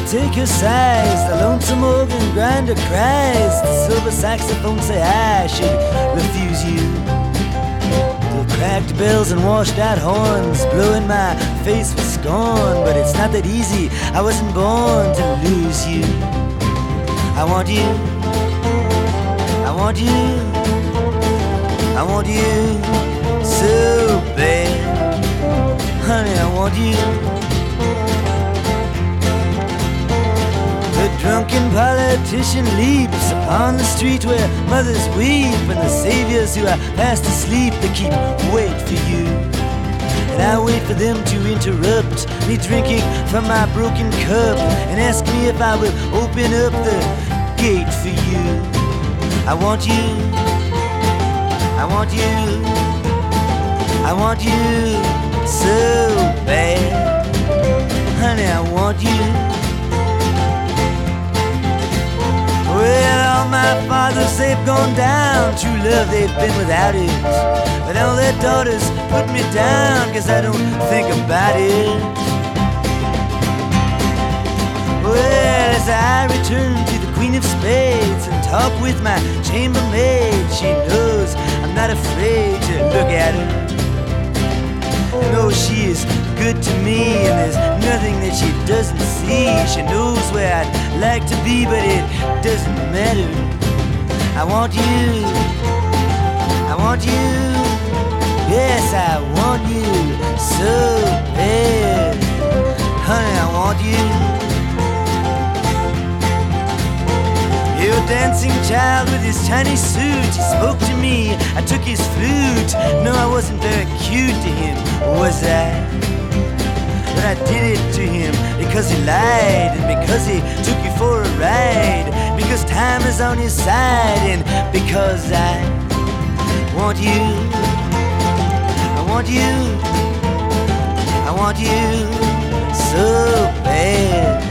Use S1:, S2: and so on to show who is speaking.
S1: take her size. The lonesome organ grinder cries. The silver saxophone say I should refuse you. The cracked bells and washed out horns blow in my face with scorn. But it's not that easy, I wasn't born to lose you. I want you, I want you, I want you so bad. Honey, I want you. The drunken politician leaps upon the street where mothers weep, and the saviors who are fast asleep, they keep wait for you. And I wait for them to interrupt me drinking from my broken cup and ask me if I will open up the gate for you. I want you, I want you, I want you so bad. Honey, I want you. Well, all my fathers, they've gone down. True love, they've been without it. But all their daughters put me down, 'cause I don't think about it. Well, as I return to the Queen of Spades and talk with my chambermaid, she knows I'm not afraid to look at her. And oh, she is good to me, and there's nothing that she doesn't see. She knows where I'd like to be, but it doesn't matter. I want you, I want you, yes, I want you so bad. Honey, I want you. Your dancing child with his Chinese suit, he spoke to me, I took his flute. No, I wasn't very cute to him, was I? But I did it to him because he lied, and because he took you for a ride, because time is on his side, and because I want you, I want you, I want you so bad.